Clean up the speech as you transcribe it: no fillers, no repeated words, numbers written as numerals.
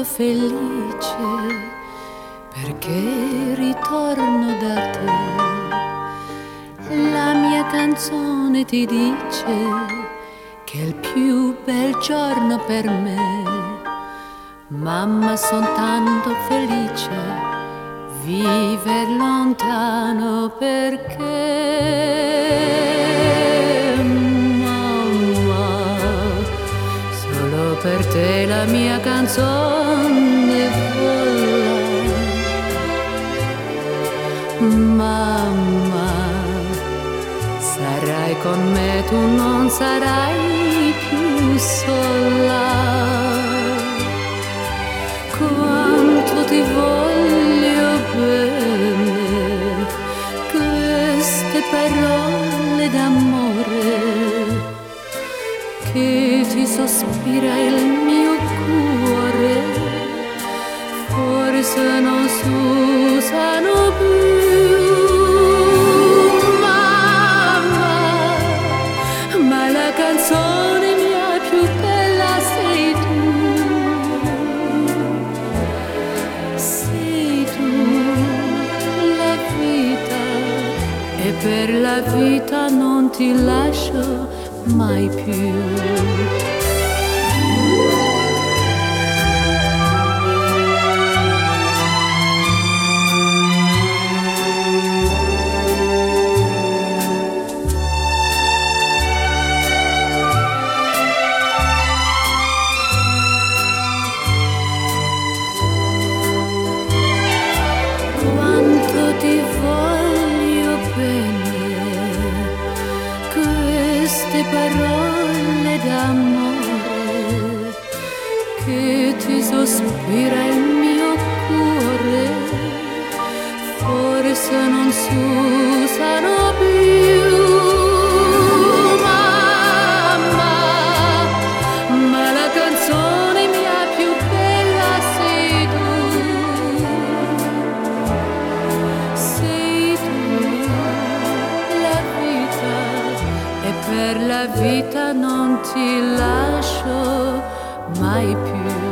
tanto felice perché ritorno da te. La mia canzone ti dice che è il più bel giorno per me. Mamma, son tanto felice viver lontano perché mamma, solo per te la mia canzone vola. Mamma, sarai con me, tu non sarai più sola. Quanto ti voglio bene, queste parole d'amore che ti sospira il mio cuore, forse non s'usano più. Mamma, ma la canzone mia più bella sei tu. E per la vita non ti lascio mai più. Quanto ti voglio bene, queste parole d'amore che ti sospira il mio cuore, forse non s'usano più. Mamma, ma la canzone mia più bella sei tu. Sei tu, la vita, e per la vita non ti lascio mai più.